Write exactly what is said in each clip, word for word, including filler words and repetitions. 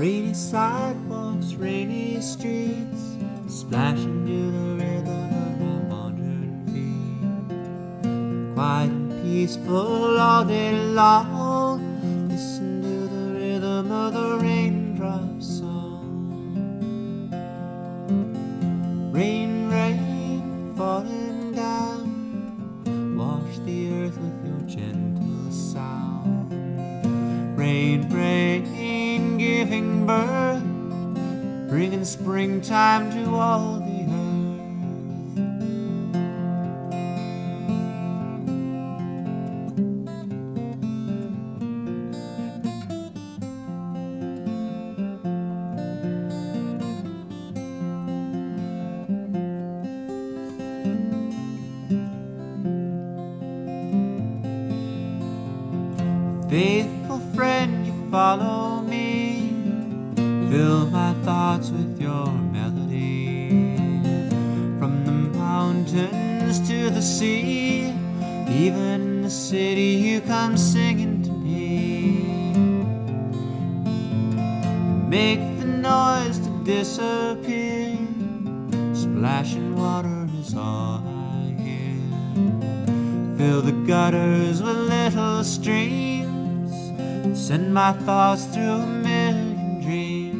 Rainy sidewalks, rainy streets, splashing to the rhythm of my wandering feet. Quiet and peaceful all day long, listen to the rhythm of the raindrops song. Rain, rain, falling down, wash the earth with your gentle sound. Rain, rain, giving birth, bringing springtime to all the earth. Faithful friend, you follow me, fill my thoughts with your melody. From the mountains to the sea, even in the city you come singing to me. Make the noise to disappear, splashing water is all I hear. Fill the gutters with little streams, send my thoughts through a million dreams.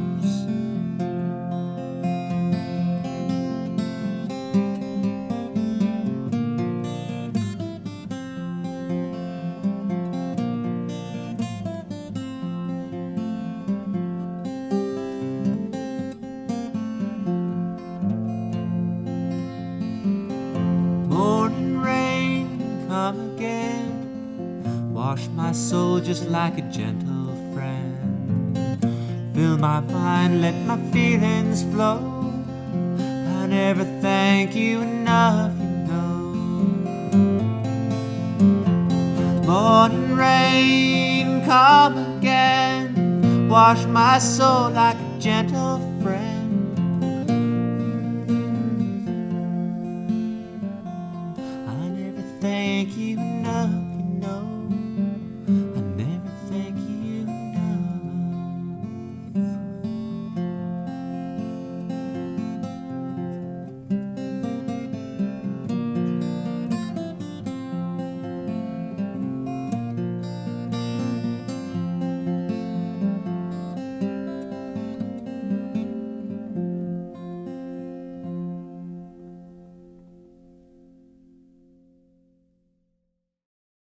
Morning rain, come again, wash my soul just like a gentle friend. Fill my mind, let my feelings flow. I never thank you enough, you know. Morning rain, come again, wash my soul like a gentle